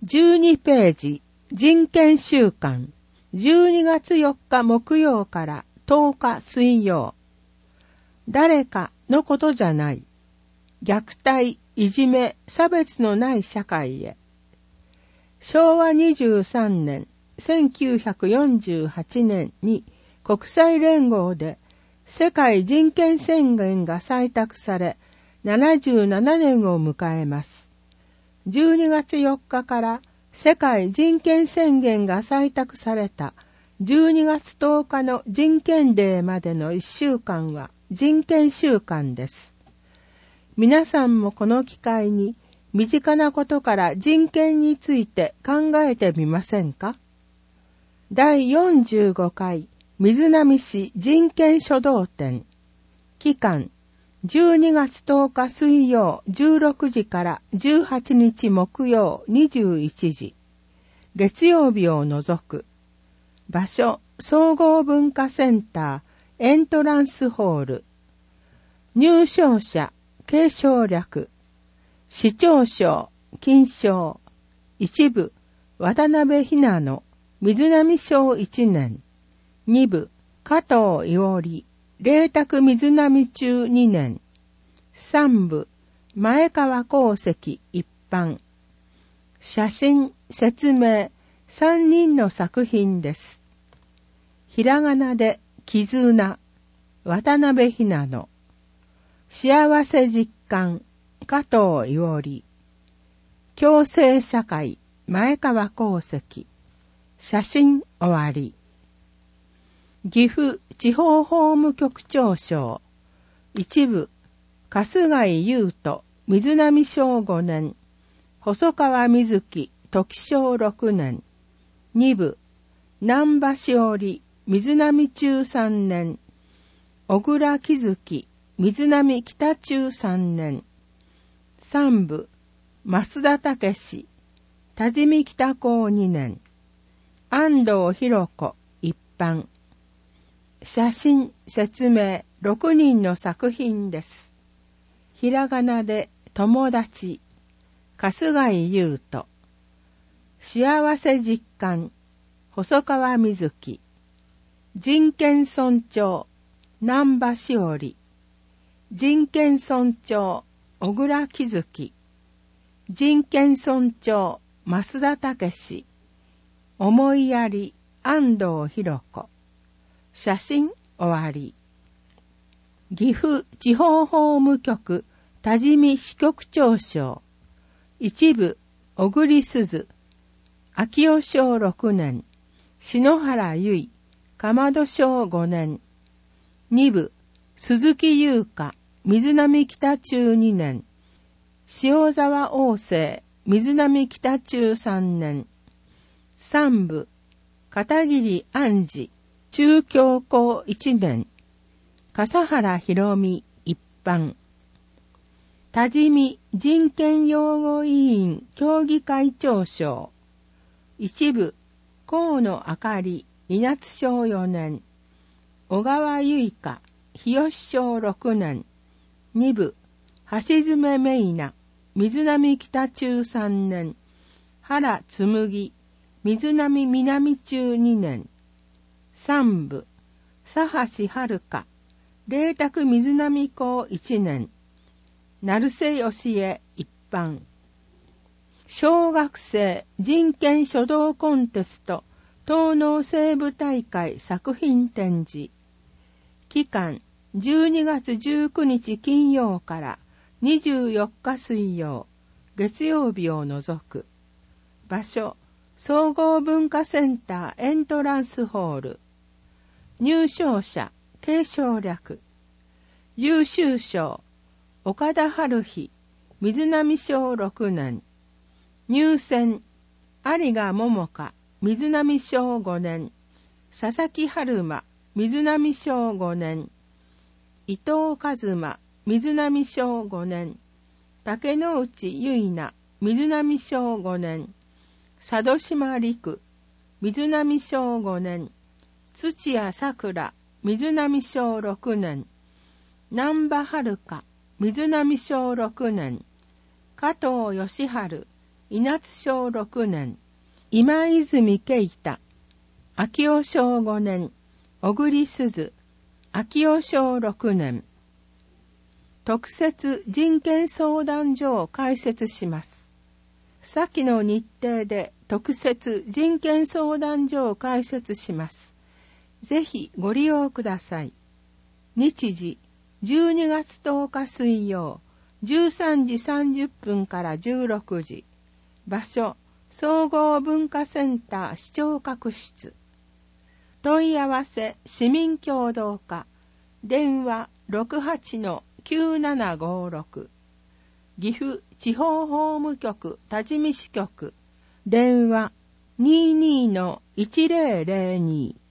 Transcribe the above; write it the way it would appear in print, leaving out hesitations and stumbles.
12ページ、人権週間、12月4日木曜から10日水曜。誰かのことじゃない。虐待、いじめ、差別のない社会へ。昭和23年、1948年に国際連合で世界人権宣言が採択され、77年を迎えます。12月4日から世界人権宣言が採択された12月10日の人権デーまでの1週間は人権週間です。皆さんもこの機会に身近なことから人権について考えてみませんか？第45回水波市人権書道展。期間12月10日水曜16時から18日木曜21時。月曜日を除く。場所、総合文化センター、エントランスホール。入賞者、継承略。市長賞、金賞。一部、渡辺ひなの、水波賞1年。二部、加藤伊織、麗澤水波中2年。三部、前川功石一般。写真、説明、3人の作品です。ひらがなで、絆、渡辺ひなの。幸せ実感、加藤伊織。共生社会、前川功石。写真終わり。岐阜地方法務局長賞。一部、春日井優斗、水波賞5年。細川瑞希、時賞6年。二部、南波しおり、水波中3年。小倉木月、水波北中3年。三部、増田武史、多治見北高2年。安藤博子、一般。写真、説明、6人の作品です。ひらがなで、友達、春日井優斗。幸せ実感、細川瑞希。人権尊重、南波しおり。人権尊重、小倉木月。人権尊重、増田武史。思いやり、安藤博子。写真終わり。岐阜地方法務局多治見支局長賞。一部、小栗鈴。秋尾賞6年。篠原由衣、かまど賞5年。二部、鈴木優香、水波北中2年。塩沢王政、水波北中3年。三部、片桐安治、中京高1年。笠原博美、一般。多治見人権擁護委員協議会長賞。一部、河野あかり、稲津賞4年。小川結香、日吉賞6年。二部、橋爪芽衣、水波北中3年。原紬、水波南中2年。三部、佐橋遥香、麗澤水波高1年。成瀬義恵、一般。小学生人権書道コンテスト東農西部大会作品展示。期間12月19日金曜から24日水曜。月曜日を除く。場所総合文化センターエントランスホール。入賞者継承略。優秀賞岡田春日、水波賞6年。入選有賀桃香、水波賞5年。佐々木春馬、水波賞5年。伊藤一馬、水波賞5年。竹之内結菜、水波賞5年。佐渡島陸、水波賞5年。土屋さくら、水波賞6年。南波遥香、水波賞6年。加藤義治、 稲津省6年、今泉慶太、秋尾省5年、小栗鈴、秋尾省6年。特設人権相談所を開設します。先の日程で特設人権相談所を開設します。ぜひご利用ください。日時、12月10日水曜、13時30分から16時。場所、総合文化センター視聴覚室。問い合わせ市民協働課。電話 68-9756。岐阜地方法務局多治見支局。電話 22-1002。